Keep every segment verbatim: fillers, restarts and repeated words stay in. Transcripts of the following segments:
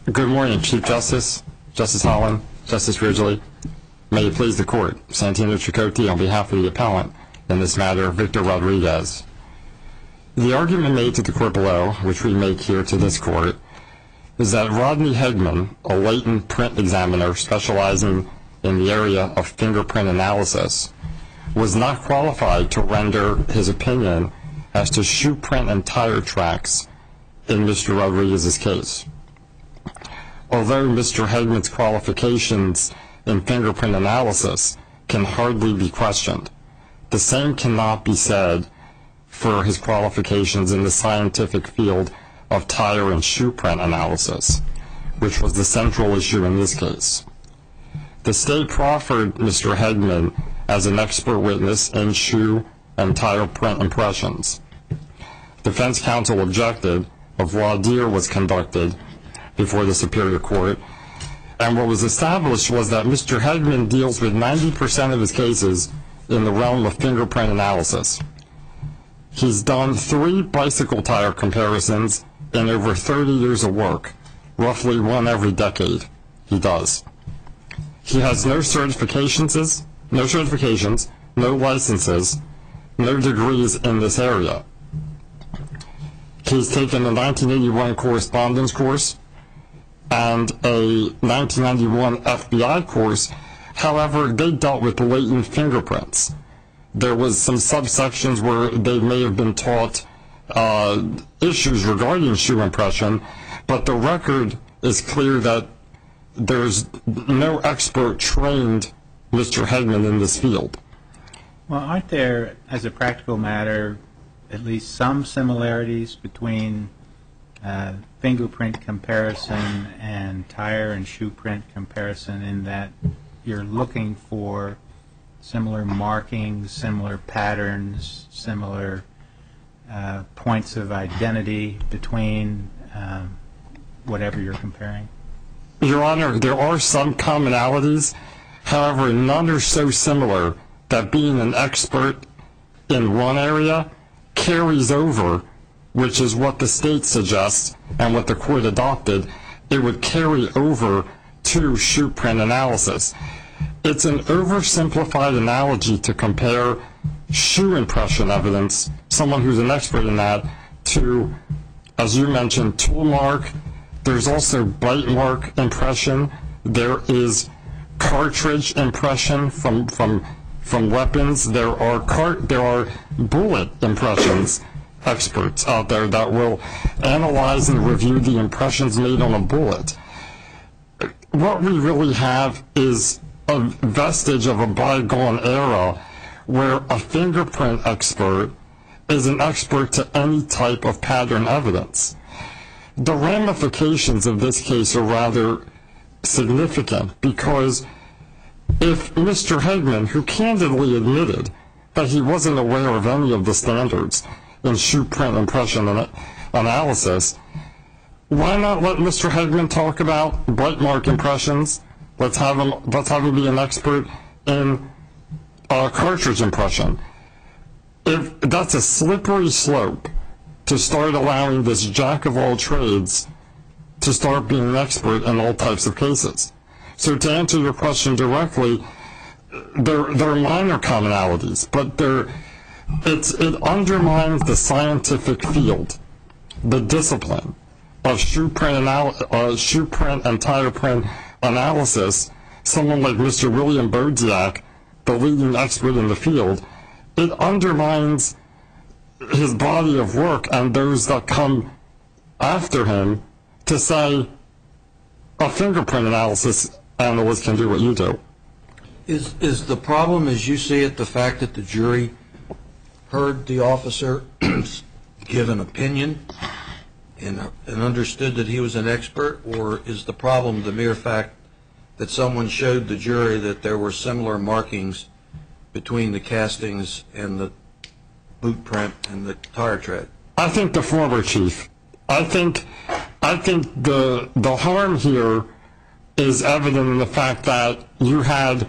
Good morning, Chief Justice, Justice Holland, Justice Ridgely. May it please the Court, Santino Tricotti on behalf of the appellant in this matter, Victor Rodriguez. The argument made to the Court below, which we make here to this Court, is that Rodney Hegman, a latent print examiner specializing in the area of fingerprint analysis, was not qualified to render his opinion as to shoe print and tire tracks in Mister Rodriguez's case. Although Mister Hegman's qualifications in fingerprint analysis can hardly be questioned, the same cannot be said for his qualifications in the scientific field of tire and shoe print analysis, which was the central issue in this case. The State proffered Mister Hegman as an expert witness in shoe and tire print impressions. Defense counsel objected. A voir dire was conducted before the Superior Court, and what was established was that Mister Hegman deals with ninety percent of his cases in the realm of fingerprint analysis. He's done three bicycle tire comparisons in over thirty years of work, roughly one every decade he does. He has no certifications, no certifications, no licenses, no degrees in this area. He's taken a nineteen eighty-one correspondence course and a nineteen ninety-one F B I course. However, they dealt with latent fingerprints. There was some subsections where they may have been taught uh, issues regarding shoe impression, but the record is clear that there's no expert trained Mister Hegman in this field. Well, aren't there, as a practical matter, at least some similarities between uh, fingerprint comparison and tire and shoe print comparison, in that you're looking for similar markings, similar patterns, similar uh, points of identity between um, whatever you're comparing? Your Honor, there are some commonalities. However, none are so similar that being an expert in one area carries over, which is what the State suggests and what the Court adopted. It would carry over to shoe print analysis. It's an oversimplified analogy to compare shoe impression evidence, someone who's an expert in that, to, as you mentioned, tool mark. There's also bite mark impression. There is cartridge impression from from from weapons. There are car there are bullet impressions experts out there that will analyze and review the impressions made on a bullet. What we really have is a vestige of a bygone era where a fingerprint expert is an expert to any type of pattern evidence. The ramifications of this case are rather significant, because if Mister Hegman, who candidly admitted that he wasn't aware of any of the standards in shoe print impression ana analysis, why not let Mister Hegman talk about bite mark impressions? Let's have him, let's have him be an expert in uh, cartridge impression. If that's a slippery slope to start allowing this jack of all trades to start being an expert in all types of cases. So to answer your question directly, there, there are minor commonalities, but there, it's, it undermines the scientific field, the discipline of shoe print, anal uh, shoe print and tire print analysis. Someone like Mister William Bodziak, the leading expert in the field, it undermines his body of work and those that come after him to say a fingerprint analysis analyst can do what you do. Is, is the problem, as you see it, the fact that the jury heard the officer give an opinion and, and understood that he was an expert, or is the problem the mere fact that someone showed the jury that there were similar markings between the castings and the boot print and the tire tread? I think the former, Chief. I think, I think the, the harm here is evident in the fact that you had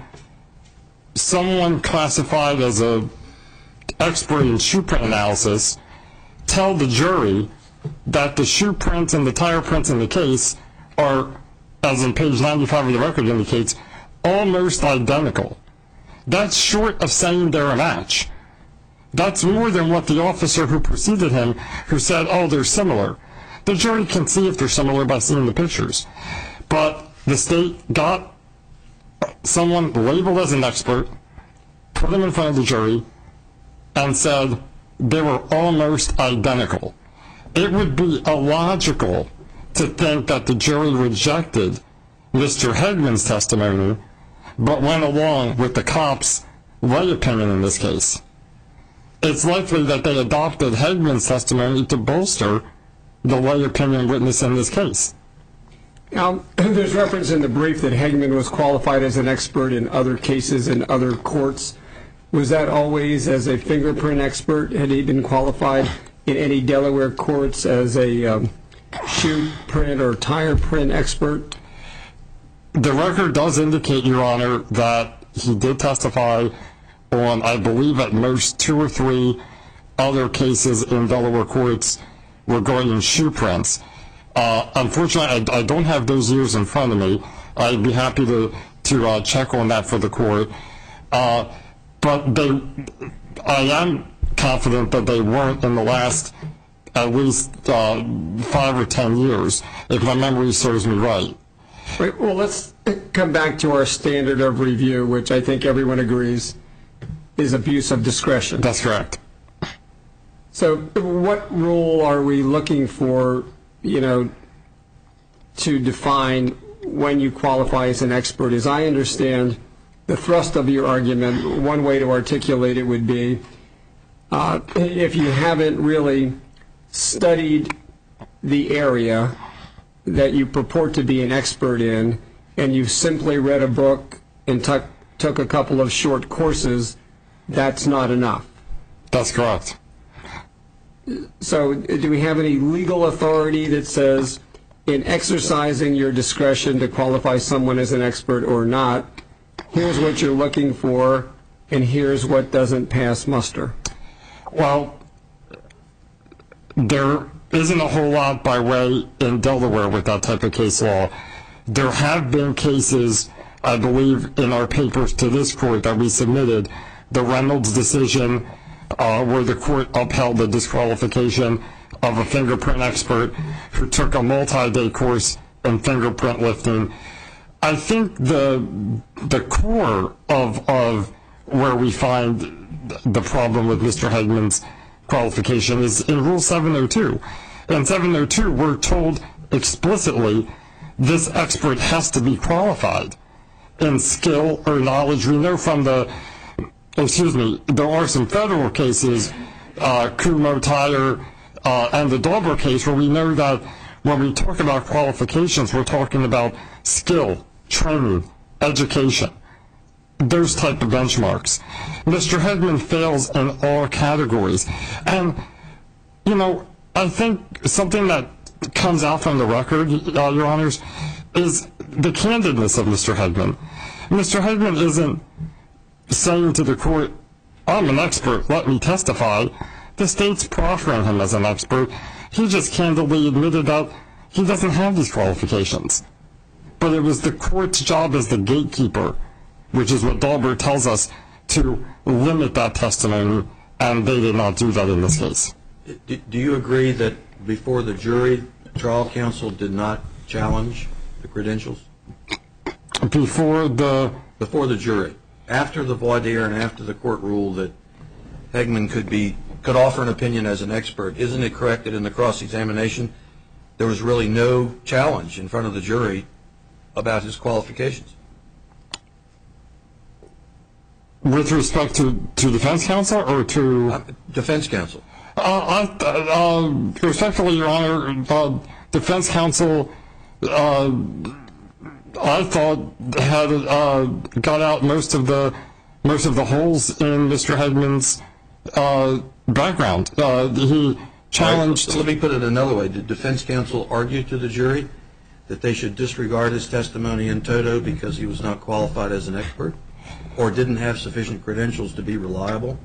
someone classified as an expert in shoe print analysis tell the jury that the shoe prints and the tire prints in the case are, as in page ninety-five of the record indicates, almost identical. That's short of saying they're a match. That's more than what the officer who preceded him, who said, oh, they're similar. The jury can see if they're similar by seeing the pictures. But the state got someone labeled as an expert, put them in front of the jury, and said they were almost identical. It would be illogical to think that the jury rejected Mister Hegman's testimony, but went along with the cop's lay opinion in this case. It's likely that they adopted Hegman's testimony to bolster the lay opinion witness in this case. Now, there's reference in the brief that Hegman was qualified as an expert in other cases in other courts. Was that always as a fingerprint expert? Had he been qualified in any Delaware courts as a um, shoe print or tire print expert? The record does indicate, Your Honor, that he did testify on, I believe, at most two or three other cases in Delaware courts regarding shoe prints. Uh, unfortunately, I, I don't have those years in front of me. I'd be happy to, to uh, check on that for the court. Uh, but they, I am confident that they weren't in the last at least uh, five or ten years, if my memory serves me right. Right. Well, let's come back to our standard of review, which I think everyone agrees is abuse of discretion. That's correct. So what rule are we looking for, you know, to define when you qualify as an expert? As I understand the thrust of your argument, one way to articulate it would be uh, if you haven't really studied the area that you purport to be an expert in, and you simply read a book and took took a couple of short courses, that's not enough. That's correct. So do we have any legal authority that says in exercising your discretion to qualify someone as an expert or not, here's what you're looking for, and here's what doesn't pass muster? Well, there isn't a whole lot by way in Delaware with that type of case law. There have been cases, I believe, in our papers to this court that we submitted, the Reynolds decision, uh, where the court upheld the disqualification of a fingerprint expert who took a multi-day course in fingerprint lifting. I think the the core of of where we find the problem with Mister Hegman's qualification is in Rule seven oh two. In seven oh two, we're told explicitly this expert has to be qualified in skill or knowledge. We know from the, excuse me, there are some federal cases, uh, Kumo Tire uh, and the Dauber case, where we know that when we talk about qualifications, we're talking about skill, training, education, those type of benchmarks. Mister Hegman fails in all categories. And, you know, I think something that comes out from the record, uh, Your Honors, is the candidness of Mister Hegman. Mister Hegman isn't saying to the court, I'm an expert, let me testify. The state's proffering him as an expert. He just candidly admitted that he doesn't have these qualifications. But it was the court's job as the gatekeeper, which is what Dauber tells us, to limit that testimony, and they did not do that in this case. Do, do you agree that before the jury, trial counsel did not challenge the credentials? Before the... Before the jury. After the voir dire and after the court ruled that Hegman could be, could offer an opinion as an expert, isn't it correct that in the cross-examination there was really no challenge in front of the jury about his qualifications? With respect to, to defense counsel or to... Uh, defense counsel. Uh, I, uh, respectfully, Your Honor, uh, defense counsel, uh, I thought had uh, got out most of the most of the holes in Mister Hegman's uh, background. Uh, he challenged. Right, let me put it another way: did defense counsel argue to the jury that they should disregard his testimony in toto because he was not qualified as an expert, or didn't have sufficient credentials to be reliable?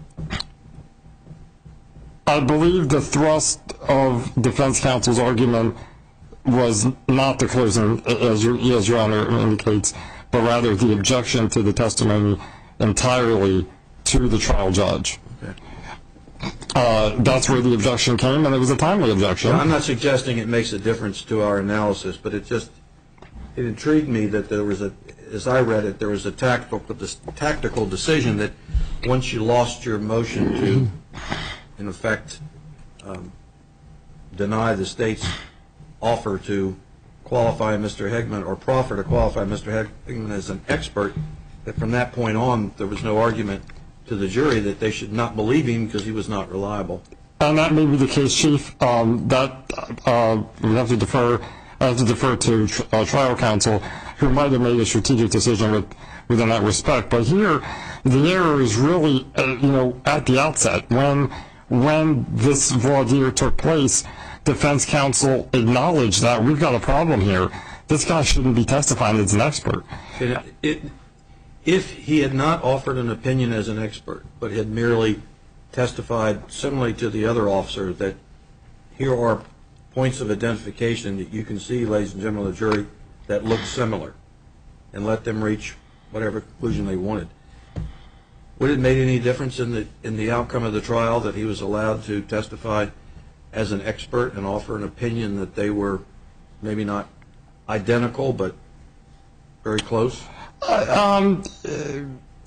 I believe the thrust of defense counsel's argument was not the closing, as your, as your Honor indicates, but rather the objection to the testimony entirely to the trial judge. Okay. Uh, that's where the objection came, and it was a timely objection. I'm not suggesting it makes a difference to our analysis, but it just, it intrigued me that there was a, as I read it, there was a tactical, tactical decision that once you lost your motion to, in effect, um, deny the state's offer to qualify Mister Hegman or proffer to qualify Mister Hegman as an expert, that from that point on there was no argument to the jury that they should not believe him because he was not reliable. And that may be the case, Chief. Um, that uh, we have to defer. I have to defer to tr uh, trial counsel, who might have made a strategic decision with, within that respect. But here, the error is really, uh, you know, at the outset when when this voir dire took place. Defense counsel acknowledged that we've got a problem here. This guy shouldn't be testifying as an expert. It, it, if he had not offered an opinion as an expert, but had merely testified similarly to the other officer that here are points of identification that you can see, ladies and gentlemen of the jury, that look similar, and let them reach whatever conclusion they wanted, would it have made any difference in the, in the outcome of the trial that he was allowed to testify as an expert and offer an opinion that they were maybe not identical but very close? Uh, um, uh,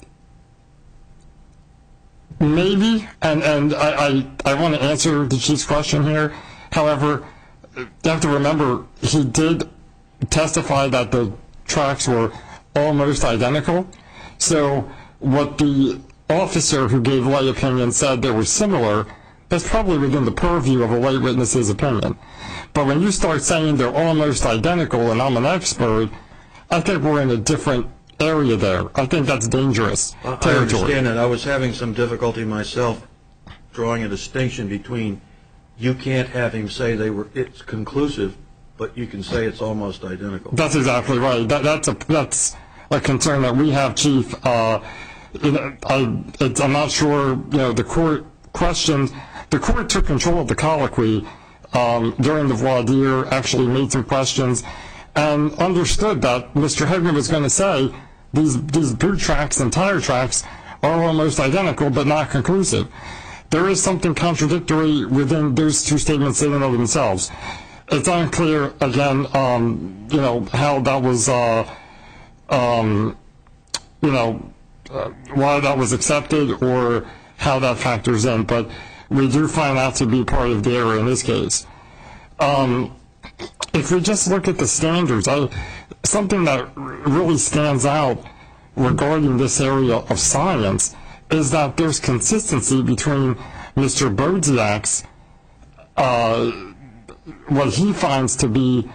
maybe, and and I I, I want to answer the Chief's question here. However, you have to remember he did testify that the tracks were almost identical. So what the officer who gave lay opinion said they were similar, that's probably within the purview of a lay witness's opinion. But when you start saying they're almost identical and I'm an expert, I think we're in a different area there. I think that's dangerous I territory. understand that. I was having some difficulty myself drawing a distinction between you can't have him say they were, it's conclusive, but you can say it's almost identical. That's exactly right. That, that's a that's a concern that we have, Chief. Uh, you know, I, it's, I'm not sure. You know, the court questioned. The court took control of the colloquy um, during the voir dire. Actually, made some questions and understood that Mister Hegman was going to say these these boot tracks and tire tracks are almost identical, but not conclusive. There is something contradictory within those two statements in and of themselves. It's unclear, again, um, you know, how that was, uh, um, you know, uh, why that was accepted or how that factors in. But we do find that to be part of the error in this case. Um, if we just look at the standards, I, something that really stands out regarding this area of science is that there's consistency between Mister Bodziak's uh, what he finds to be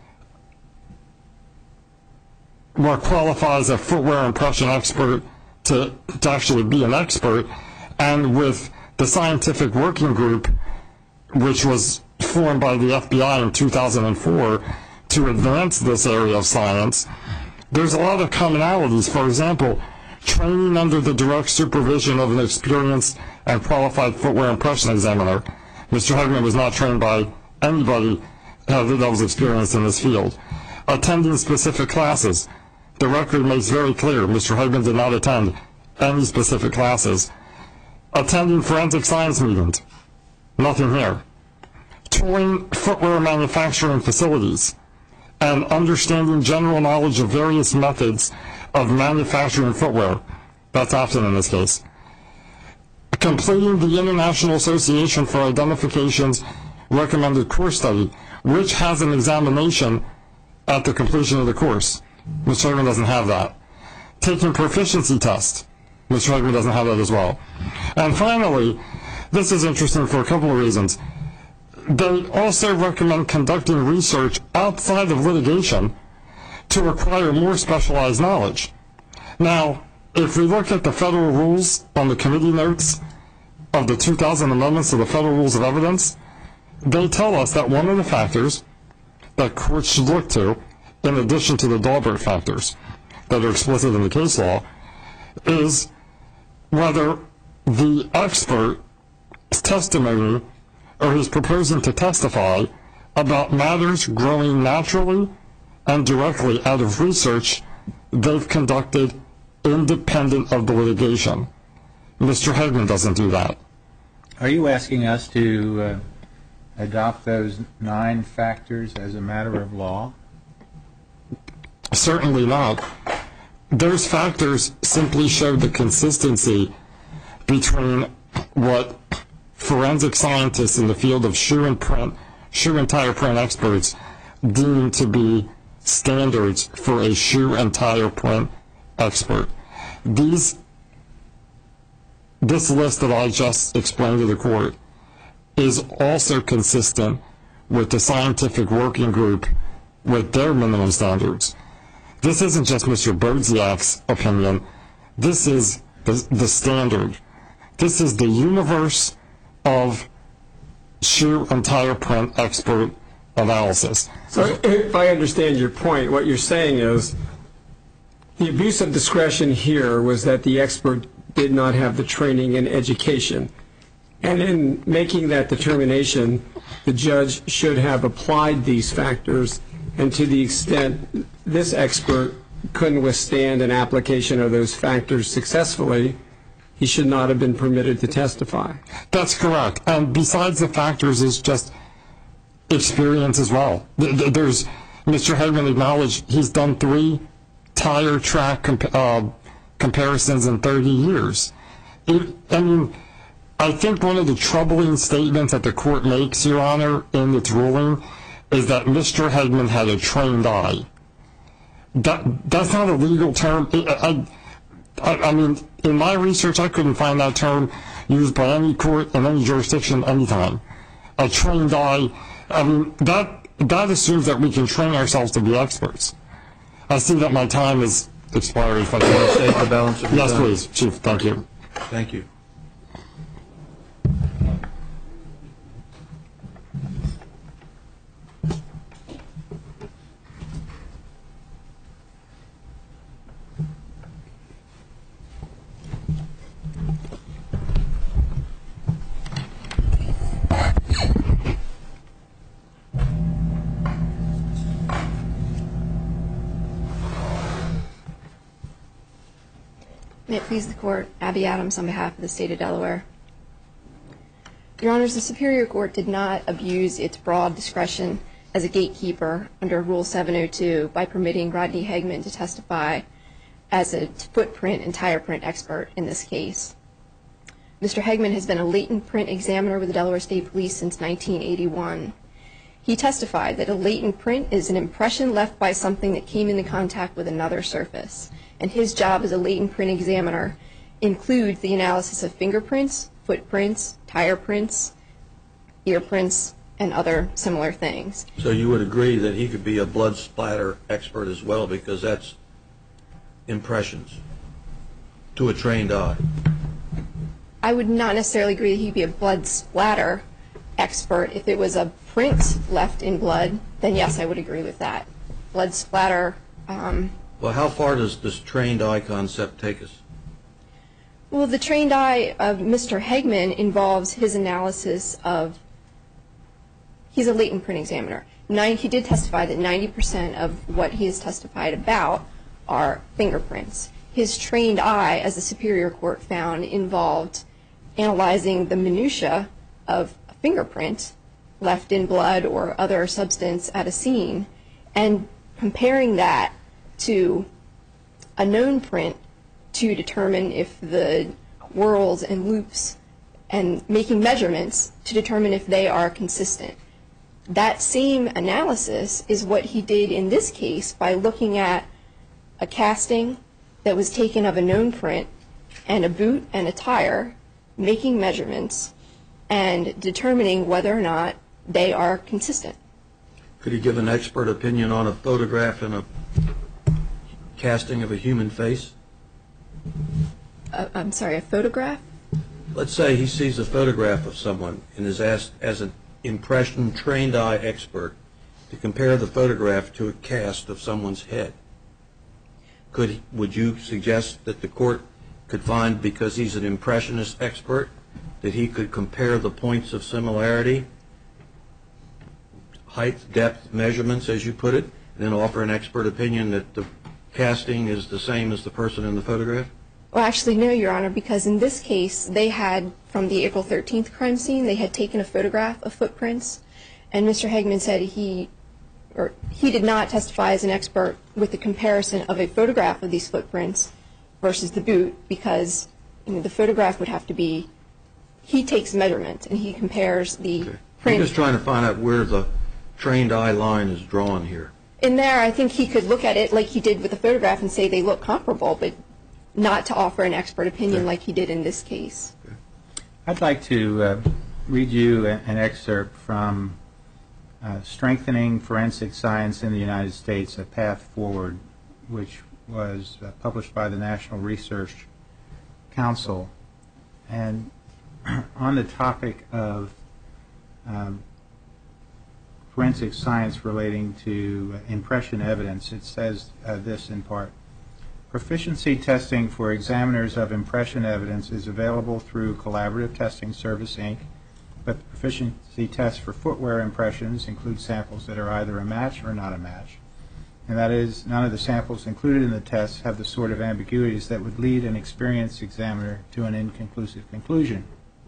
what qualifies a footwear impression expert to, to actually be an expert, and with the scientific working group, which was formed by the F B I in two thousand four to advance this area of science, there's a lot of commonalities. For example, training under the direct supervision of an experienced and qualified footwear impression examiner. Mister Hegman was not trained by anybody uh, that was experienced in this field. Attending specific classes. The record makes very clear Mister Hegman did not attend any specific classes. Attending forensic science meetings. Nothing here. Touring footwear manufacturing facilities and understanding general knowledge of various methods of manufacturing footwear. That's often in this case. Completing the International Association for Identification's recommended course study, which has an examination at the completion of the course. Mister Hegman doesn't have that. Taking proficiency tests. Mister Hegman doesn't have that as well. And finally, this is interesting for a couple of reasons. They also recommend conducting research outside of litigation to acquire more specialized knowledge. Now, if we look at the federal rules on the committee notes of the two thousand amendments to the Federal Rules of Evidence, they tell us that one of the factors that courts should look to, in addition to the Daubert factors that are explicit in the case law, is whether the expert's testimony or his proposing to testify about matters growing naturally and directly out of research they've conducted independent of the litigation. Mister Hegman doesn't do that. Are you asking us to uh, adopt those nine factors as a matter of law? Certainly not. Those factors simply show the consistency between what forensic scientists in the field of shoe and print, shoe and tire print experts deem to be standards for a shoe and tire print expert. These, this list that I just explained to the court is also consistent with the scientific working group with their minimum standards. This isn't just Mister Bodziak's opinion. This is the, the standard. This is the universe of shoe and tire print expert analysis. So if I understand your point, what you're saying is the abuse of discretion here was that the expert did not have the training and education. And in making that determination, the judge should have applied these factors, and to the extent this expert couldn't withstand an application of those factors successfully, he should not have been permitted to testify. That's correct. And besides the factors is just experience as well. There's, Mister Hegman acknowledged he's done three tire track comp uh, comparisons in thirty years. It, I mean, I think one of the troubling statements that the court makes, Your Honor, in its ruling is that Mister Hegman had a trained eye. That, that's not a legal term. I, I, I mean, in my research, I couldn't find that term used by any court in any jurisdiction anytime. A trained eye, I mean, that, that assumes that we can train ourselves to be experts. I see that my time is expired. If I can Take the balance of your Yes, time. please, Chief. Thank you. Thank you. May it please the Court, Abby Adams on behalf of the State of Delaware. Your Honors, the Superior Court did not abuse its broad discretion as a gatekeeper under Rule seven oh two by permitting Rodney Hegman to testify as a footprint and tire print expert in this case. Mister Hegman has been a latent print examiner with the Delaware State Police since nineteen eighty-one. He testified that a latent print is an impression left by something that came into contact with another surface, and his job as a latent print examiner includes the analysis of fingerprints, footprints, tire prints, ear prints, and other similar things. So you would agree that he could be a blood splatter expert as well, because that's impressions to a trained eye? I would not necessarily agree that he'd be a blood splatter expert. If it was a print left in blood, then yes, I would agree with that. Blood splatter. Um, Well, how far does this trained eye concept take us? well, the trained eye of Mister Hegman involves his analysis of, he's a latent print examiner. Nine, he did testify that ninety percent of what he has testified about are fingerprints. His trained eye, as the Superior Court found, involved analyzing the minutia of a fingerprint left in blood or other substance at a scene and comparing that to a known print to determine if the whorls and loops, and making measurements to determine if they are consistent. That same analysis is what he did in this case by looking at a casting that was taken of a known print and a boot and a tire, making measurements and determining whether or not they are consistent. Could he give an expert opinion on a photograph and a casting of a human face? Uh, I'm sorry, a photograph? Let's say he sees a photograph of someone and is asked as an impression trained eye expert to compare the photograph to a cast of someone's head. Could he, would you suggest that the court could find, because he's an impressionist expert, that he could compare the points of similarity, height, depth measurements, as you put it, and then offer an expert opinion that the casting is the same as the person in the photograph? Well, actually, no, Your Honor, because in this case, they had, from the April thirteenth crime scene, they had taken a photograph of footprints, and Mister Hegman said he, or he did not testify as an expert with the comparison of a photograph of these footprints versus the boot, because you know, the photograph would have to be, he takes measurement, and he compares the Okay. print. I'm just trying to find out where the trained eye line is drawn here. In there, I think he could look at it like he did with the photograph and say they look comparable, but not to offer an expert opinion Okay. like he did in this case. I'd like to uh, read you a- an excerpt from uh, Strengthening Forensic Science in the United States, A Path Forward, which was uh, published by the National Research Council. And on the topic of um, forensic science relating to uh, impression evidence, it says uh, this in part. Proficiency testing for examiners of impression evidence is available through Collaborative Testing Service, Incorporated, but the proficiency tests for footwear impressions include samples that are either a match or not a match. And that is, none of the samples included in the tests have the sort of ambiguities that would lead an experienced examiner to an inconclusive conclusion.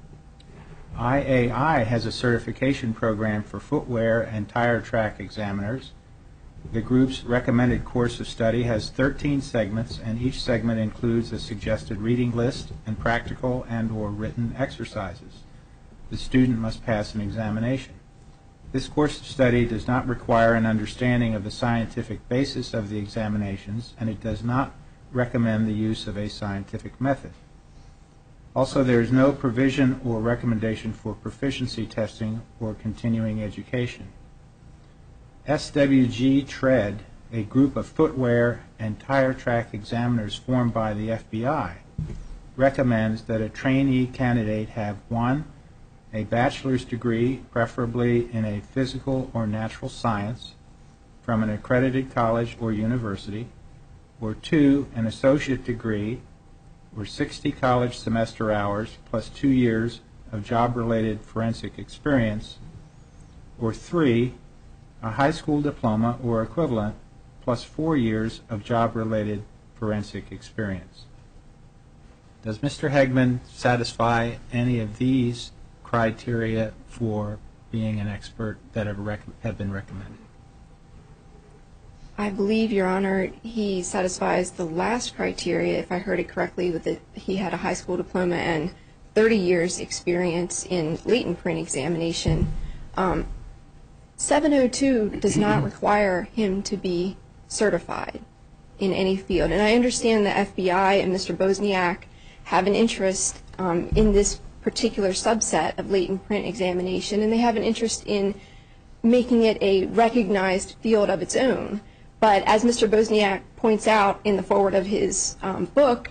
I A I has a certification program for footwear and tire track examiners. The group's recommended course of study has thirteen segments, and each segment includes a suggested reading list and practical and or written exercises. The student must pass an examination. This course of study does not require an understanding of the scientific basis of the examinations, and it does not recommend the use of a scientific method. Also, there is no provision or recommendation for proficiency testing or continuing education. S W G TREAD, a group of footwear and tire track examiners formed by the F B I, recommends that a trainee candidate have one, a bachelor's degree, preferably in a physical or natural science, from an accredited college or university, or two, an associate degree, or sixty college semester hours plus two years of job-related forensic experience, or three, a high school diploma or equivalent plus four years of job-related forensic experience. Does Mister Hegman satisfy any of these criteria for being an expert that have, rec- have been recommended? I believe, Your Honor, he satisfies the last criteria, if I heard it correctly, with that he had a high school diploma and thirty years experience in latent print examination. Um, seven oh two does not require him to be certified in any field. And I understand the F B I and Mister Bosniak have an interest um, in this particular subset of latent print examination, and they have an interest in making it a recognized field of its own. But as Mister Bosniak points out in the foreword of his um, book,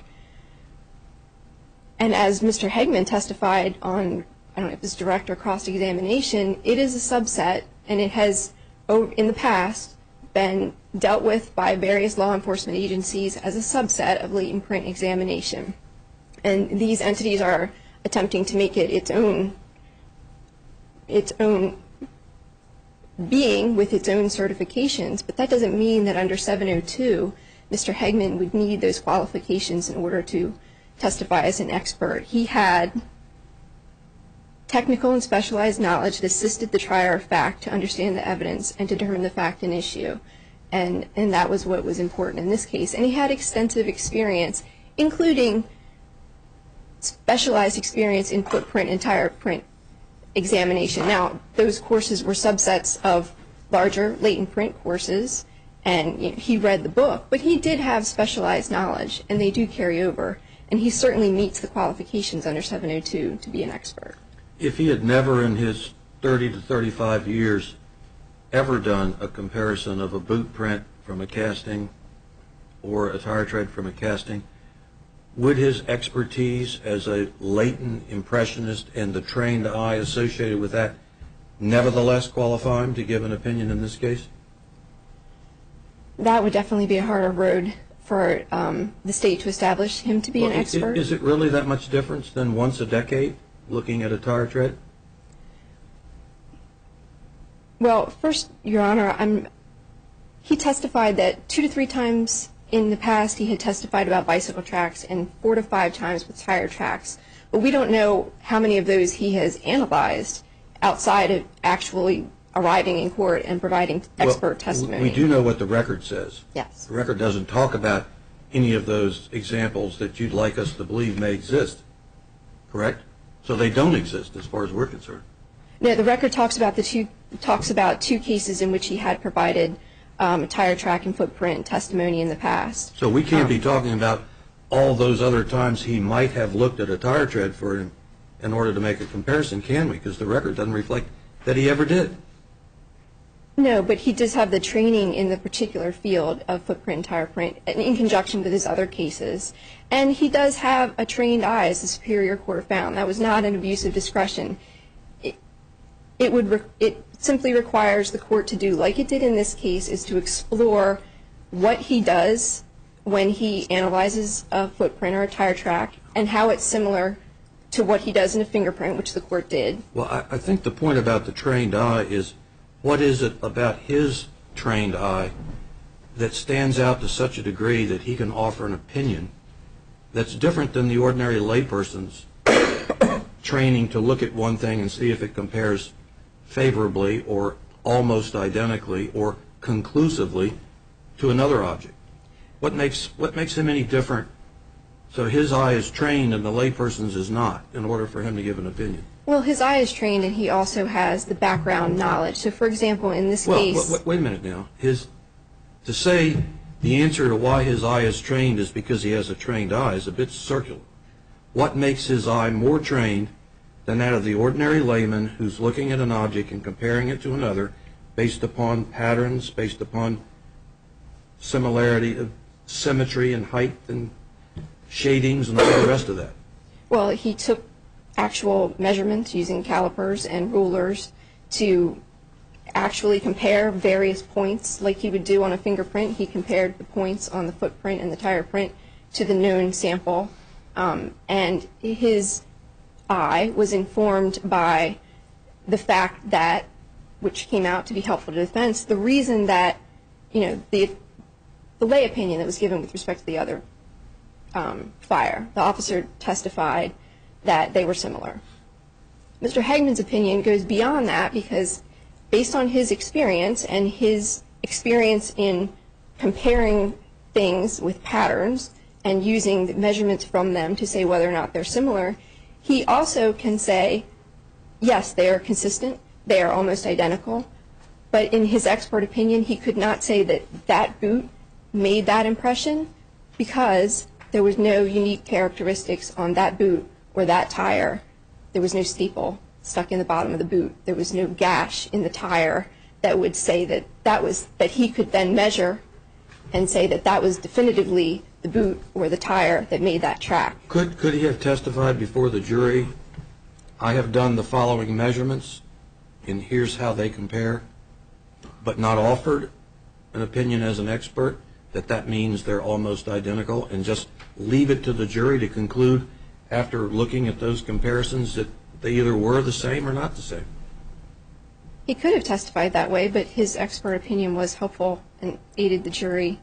and as Mister Hegman testified on, I don't know if it's direct or cross-examination, it is a subset, and it has, in the past, been dealt with by various law enforcement agencies as a subset of latent print examination. And these entities are attempting to make it its own, its own being with its own certifications, but that doesn't mean that under seven oh two, Mister Hegman would need those qualifications in order to testify as an expert. He had technical and specialized knowledge that assisted the trier of fact to understand the evidence and to determine the fact and issue, and, and that was what was important in this case. And he had extensive experience, including specialized experience in footprint and tire print examination. Now, those courses were subsets of larger latent print courses, and you know, he read the book, but he did have specialized knowledge, and they do carry over, and he certainly meets the qualifications under seven oh two to be an expert. If he had never in his thirty to thirty-five years ever done a comparison of a boot print from a casting or a tire tread from a casting, would his expertise as a latent impressionist and the trained eye associated with that nevertheless qualify him to give an opinion in this case? That would definitely be a harder road for um, the state to establish him to be Well, an i- expert. Is it really that much difference than once a decade looking at a tire tread? Well, first, Your Honor, I'm, he testified that two to three times in the past he had testified about bicycle tracks and four to five times with tire tracks. But we don't know how many of those he has analyzed outside of actually arriving in court and providing expert Well, testimony. We do know what the record says. Yes. The record doesn't talk about any of those examples that you'd like us to believe may exist, correct? So they don't exist as far as we're concerned. No, the record talks about the two talks about two cases in which he had provided um, tire track and footprint testimony in the past. So we can't be talking about all those other times he might have looked at a tire tread for him in order to make a comparison, can we? Because the record doesn't reflect that he ever did. No, but he does have the training in the particular field of footprint and tire print in conjunction with his other cases. And he does have a trained eye, as the Superior Court found. That was not an abuse of discretion. It, it, would re it simply requires the court to do, like it did in this case, is to explore what he does when he analyzes a footprint or a tire track and how it's similar to what he does in a fingerprint, which the court did. Well, I, I think the point about the trained eye is, what is it about his trained eye that stands out to such a degree that he can offer an opinion that's different than the ordinary layperson's training to look at one thing and see if it compares favorably or almost identically or conclusively to another object? What makes, what makes him any different? So his eye is trained and the layperson's is not, in order for him to give an opinion. Well, his eye is trained and he also has the background knowledge. So, for example, in this Well, case... wait, wait a minute now. His, to say the answer to why his eye is trained is because he has a trained eye is a bit circular. What makes his eye more trained than that of the ordinary layman who's looking at an object and comparing it to another based upon patterns, based upon similarity of symmetry and height and shadings and all the rest of that? Well, he took actual measurements using calipers and rulers to actually compare various points like he would do on a fingerprint. He compared the points on the footprint and the tire print to the known sample. Um, and his eye was informed by the fact that, which came out to be helpful to defense, the reason that, you know, the, the lay opinion that was given with respect to the other um, fire, the officer testified that they were similar. Mister Hagman's opinion goes beyond that because based on his experience and his experience in comparing things with patterns and using the measurements from them to say whether or not they're similar, he also can say, yes, they are consistent, they are almost identical, but in his expert opinion, he could not say that that boot made that impression because there was no unique characteristics on that boot or that tire. There was no staple stuck in the bottom of the boot. There was no gash in the tire that would say that that was, that he could then measure and say that that was definitively the boot or the tire that made that track. Could, could he have testified before the jury, I have done the following measurements and here's how they compare, but not offered an opinion as an expert that that means they're almost identical, and just leave it to the jury to conclude after looking at those comparisons that they either were the same or not the same? He could have testified that way, but his expert opinion was helpful and aided the jury.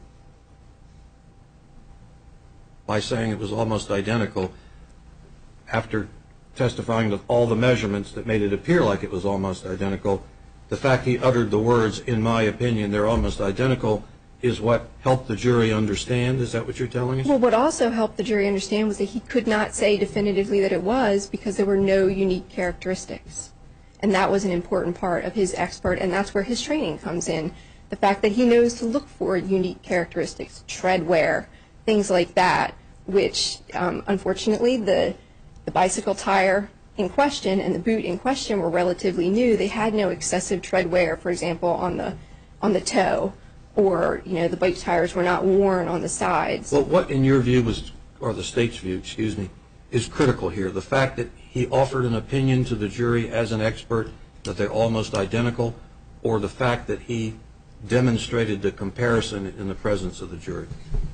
By saying it was almost identical after testifying to all the measurements that made it appear like it was almost identical, the fact he uttered the words, in my opinion, they're almost identical, is what helped the jury understand? Is that what you're telling us? Well, what also helped the jury understand was that he could not say definitively that it was because there were no unique characteristics. And that was an important part of his expert, and that's where his training comes in. The fact that he knows to look for unique characteristics, tread wear, things like that, which um, unfortunately the, the bicycle tire in question and the boot in question were relatively new. They had no excessive tread wear, for example, on the, on the toe, or, you know, the bike tires were not worn on the sides. Well, what in your view was, or the state's view, excuse me, is critical here? The fact that he offered an opinion to the jury as an expert that they're almost identical, or the fact that he demonstrated the comparison in the presence of the jury?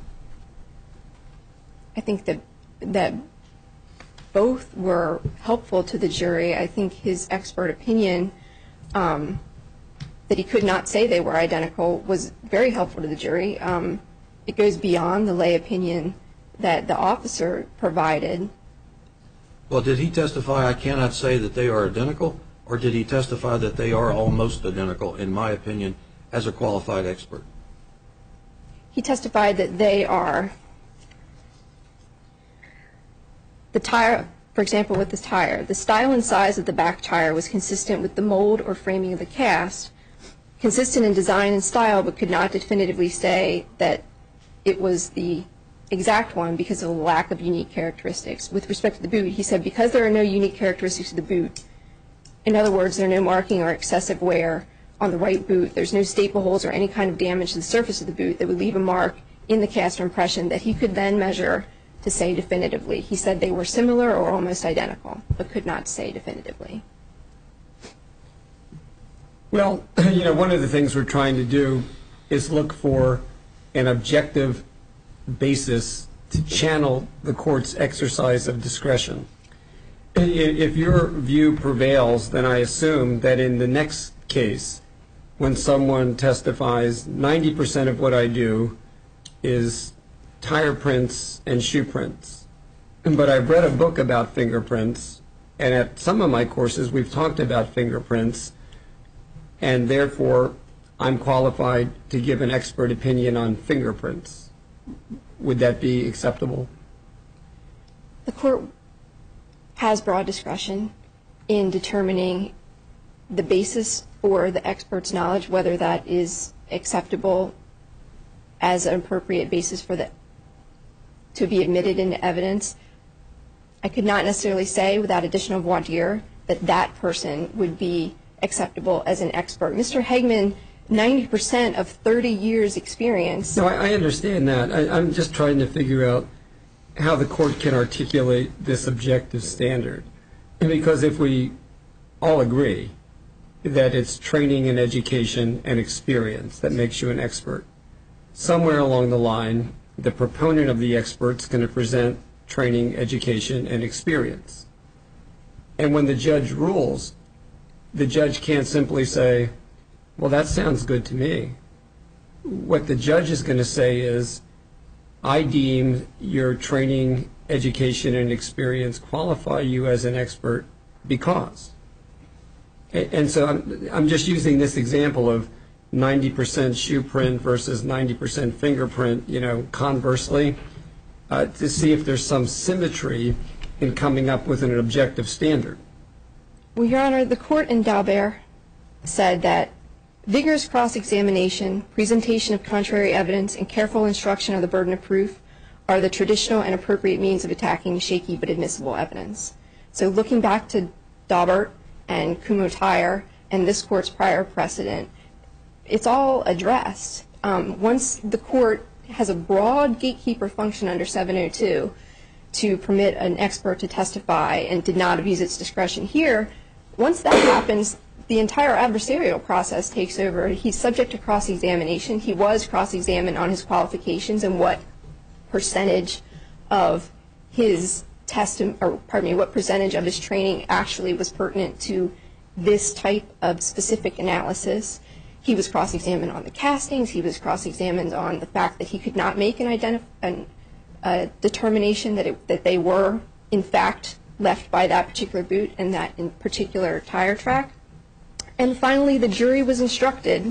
I think that that both were helpful to the jury. I think his expert opinion um, that he could not say they were identical was very helpful to the jury. Um, it goes beyond the lay opinion that the officer provided. Well, did he testify, I cannot say that they are identical, or did he testify that they are almost identical, in my opinion, as a qualified expert? He testified that they are, the tire, for example, with this tire, the style and size of the back tire was consistent with the mold or framing of the cast, consistent in design and style, but could not definitively say that it was the exact one because of a lack of unique characteristics. With respect to the boot, he said because there are no unique characteristics of the boot, in other words, there are no marking or excessive wear on the right boot, there's no staple holes or any kind of damage to the surface of the boot that would leave a mark in the cast or impression that he could then measure to say definitively. He said they were similar or almost identical, but could not say definitively. Well, you know, one of the things we're trying to do is look for an objective basis to channel the court's exercise of discretion. If your view prevails, then I assume that in the next case, when someone testifies, ninety percent of what I do is tire prints and shoe prints. But I've read a book about fingerprints, and at some of my courses we've talked about fingerprints, and therefore I'm qualified to give an expert opinion on fingerprints. Would that be acceptable? The court has broad discretion in determining the basis for the expert's knowledge, whether that is acceptable as an appropriate basis for the to be admitted into evidence. I could not necessarily say without additional voir dire that that person would be acceptable as an expert. Mister Hegman, ninety percent of thirty years experience. No, I, I understand that. I, I'm just trying to figure out how the court can articulate this objective standard. Because if we all agree that it's training and education and experience that makes you an expert, somewhere along the line, the proponent of the expert's going to present training, education, and experience. And when the judge rules, the judge can't simply say, well, that sounds good to me. What the judge is going to say is, I deem your training, education, and experience qualify you as an expert because. And so I'm, I'm just using this example of ninety percent shoe print versus ninety percent fingerprint, you know, conversely, uh, to see if there's some symmetry in coming up with an objective standard. Well, Your Honor, the court in Daubert said that vigorous cross-examination, presentation of contrary evidence, and careful instruction of the burden of proof are the traditional and appropriate means of attacking shaky but admissible evidence. So looking back to Daubert and Kumho-Tyer and this court's prior precedent, it's all addressed. Um, once the court has a broad gatekeeper function under seven oh two to permit an expert to testify and did not abuse its discretion here, once that happens, the entire adversarial process takes over. He's subject to cross-examination. He was cross-examined on his qualifications and what percentage of his testimony, or pardon me, what percentage of his training actually was pertinent to this type of specific analysis. He was cross-examined on the castings. He was cross-examined on the fact that he could not make an, identif- an uh, determination that, it, that they were, in fact, left by that particular boot and that in particular tire track. And finally, the jury was instructed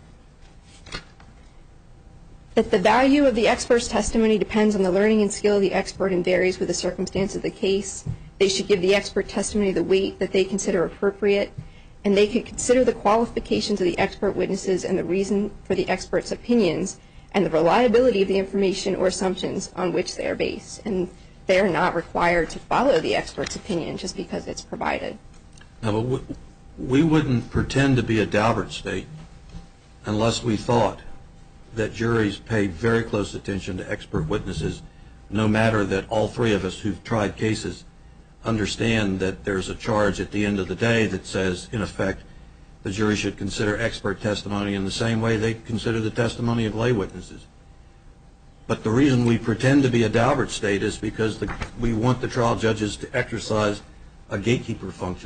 that the value of the expert's testimony depends on the learning and skill of the expert and varies with the circumstance of the case. They should give the expert testimony the weight that they consider appropriate, and they could consider the qualifications of the expert witnesses and the reason for the expert's opinions and the reliability of the information or assumptions on which they are based. And they are not required to follow the expert's opinion just because it's provided. Now, but we wouldn't pretend to be a Daubert state unless we thought that juries pay very close attention to expert witnesses, no matter that all three of us who've tried cases understand that there's a charge at the end of the day that says, in effect, the jury should consider expert testimony in the same way they consider the testimony of lay witnesses. But the reason we pretend to be a Daubert state is because the, we want the trial judges to exercise a gatekeeper function.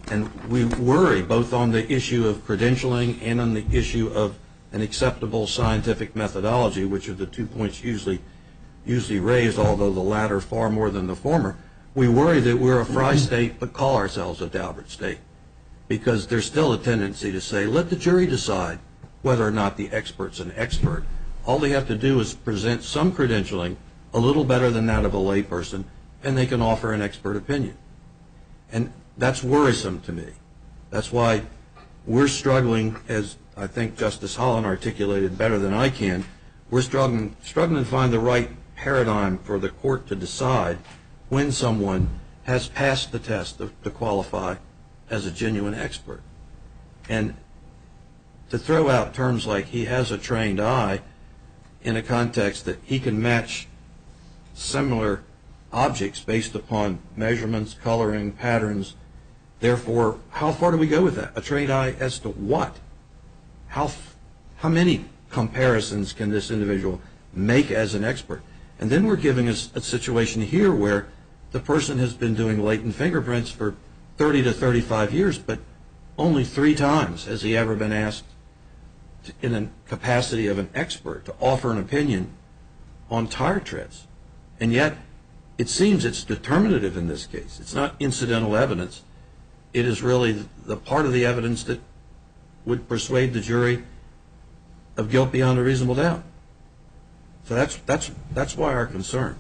And we worry both on the issue of credentialing and on the issue of an acceptable scientific methodology, which are the two points usually usually raised, although the latter far more than the former. We worry that we're a Frye State but call ourselves a Daubert State, because there's still a tendency to say, let the jury decide whether or not the expert's an expert. All they have to do is present some credentialing a little better than that of a layperson, and they can offer an expert opinion. And that's worrisome to me. That's why we're struggling, as I think Justice Holland articulated better than I can, we're struggling, struggling to find the right paradigm for the court to decide when someone has passed the test to, to qualify as a genuine expert. And to throw out terms like he has a trained eye in a context that he can match similar objects based upon measurements, coloring, patterns. Therefore, how far do we go with that? A trained eye as to what? How, how many comparisons can this individual make as an expert? And then we're giving us a situation here where the person has been doing latent fingerprints for thirty to thirty-five years, but only three times has he ever been asked to, in a capacity of an expert, to offer an opinion on tire treads. And yet, it seems it's determinative in this case. It's not incidental evidence. It is really the part of the evidence that would persuade the jury of guilt beyond a reasonable doubt. So that's, that's, that's why our concern.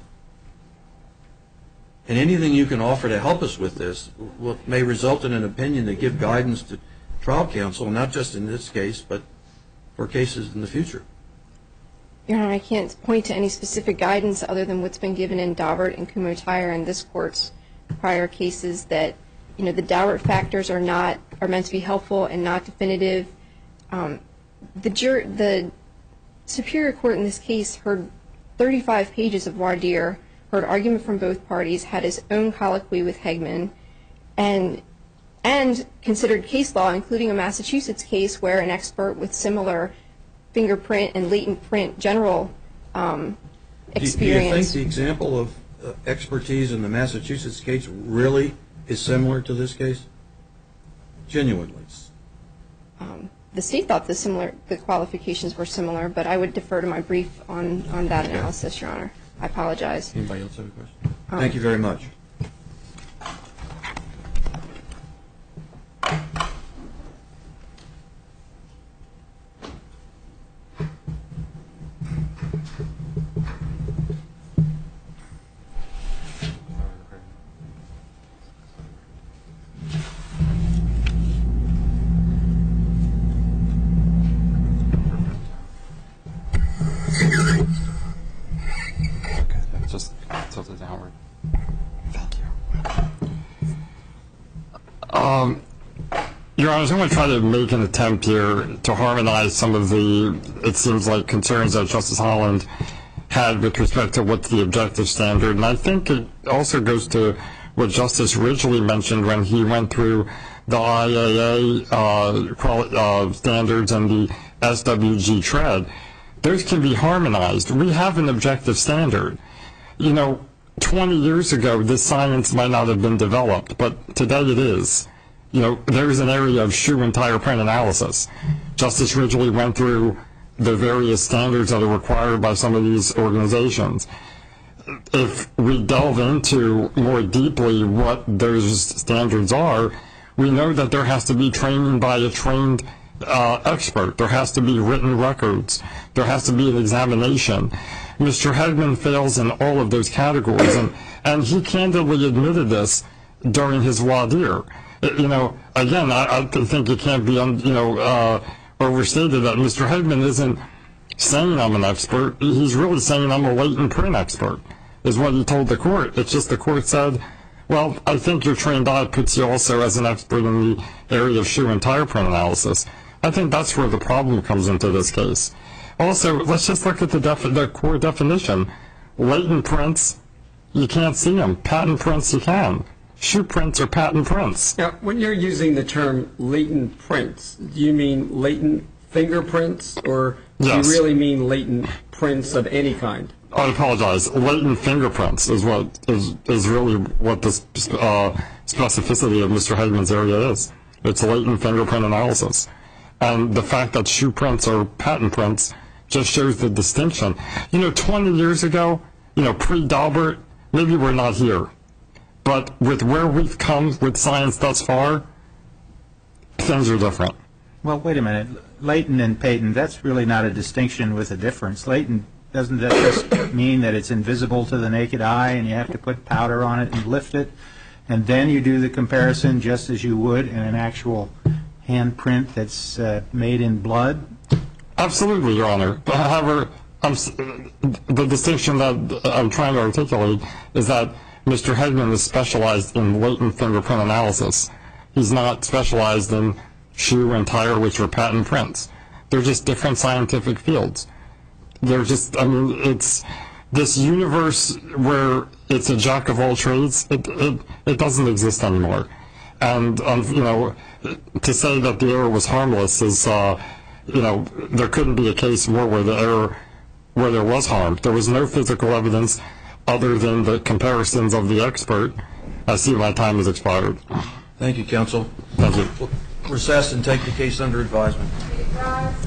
And anything you can offer to help us with this will, may result in an opinion that give guidance to trial counsel, not just in this case, but for cases in the future. Your Honor, I can't point to any specific guidance other than what's been given in Daubert and Kumho Tire and this court's prior cases that, you know, the Daubert factors are not, are meant to be helpful and not definitive. Um, the jur the Superior Court in this case heard thirty-five pages of voir dire, heard argument from both parties, had his own colloquy with Hegman, and and considered case law, including a Massachusetts case where an expert with similar fingerprint and latent print general um, experience. Do, do you think the example of uh, expertise in the Massachusetts case really is similar to this case? Genuinely. Um, the state thought the similar, the qualifications were similar, but I would defer to my brief on, on that analysis, Your Honor. I apologize. Anybody else have a question? Um, Thank you very much. Just tilt it downward. Thank you. Um, Your Honor, I'm going to try to make an attempt here to harmonize some of the, it seems like, concerns that Justice Holland had with respect to what's the objective standard. And I think it also goes to what Justice Ridgely mentioned when he went through the I A A uh, uh, standards and the S W G TREAD. Those can be harmonized. We have an objective standard. You know, twenty years ago, this science might not have been developed, but today it is. You know, there is an area of shoe and tire print analysis. Justice Ridgely went through the various standards that are required by some of these organizations. If we delve into more deeply what those standards are, we know that there has to be training by a trained uh, expert. There has to be written records. There has to be an examination. Mister Hegman fails in all of those categories, and, and he candidly admitted this during his voir dire. You know, again, I, I think it can't be, un, you know, uh, overstated that Mister Hegman isn't saying I'm an expert. He's really saying I'm a latent print expert, is what he told the court. It's just the court said, well, I think your trained eye puts you also as an expert in the area of shoe and tire print analysis. I think that's where the problem comes into this case. Also, let's just look at the, defi the core definition. Latent prints, you can't see them. Patent prints, you can. Shoe prints are patent prints. Now, when you're using the term latent prints, do you mean latent fingerprints, or do Yes. you really mean latent prints of any kind? I apologize. Latent fingerprints is what is is really what the uh, specificity of Mister Hagman's area is. It's latent fingerprint analysis, and the fact that shoe prints are patent prints just shows the distinction. You know, twenty years ago, you know, pre-Daubert, maybe we're not here, but with where we've come with science thus far, things are different. Well, wait a minute. Latent and patent, that's really not a distinction with a difference. Latent, doesn't that just mean that it's invisible to the naked eye and you have to put powder on it and lift it, and then you do the comparison just as you would in an actual handprint that's uh, made in blood? Absolutely, Your Honor. However, I'm, s- the distinction that I'm trying to articulate is that Mister Hagman is specialized in latent fingerprint analysis. He's not specialized in shoe and tire, which are patent prints. They're just different scientific fields. They're just, I mean, it's this universe where it's a jack of all trades, it, it, it doesn't exist anymore. And, um, you know, to say that the error was harmless is, uh, you know, there couldn't be a case more where the error, where there was harm. There was no physical evidence other than the comparisons of the expert. I see my time has expired. Thank you, counsel. Thank you. We'll recess and take the case under advisement.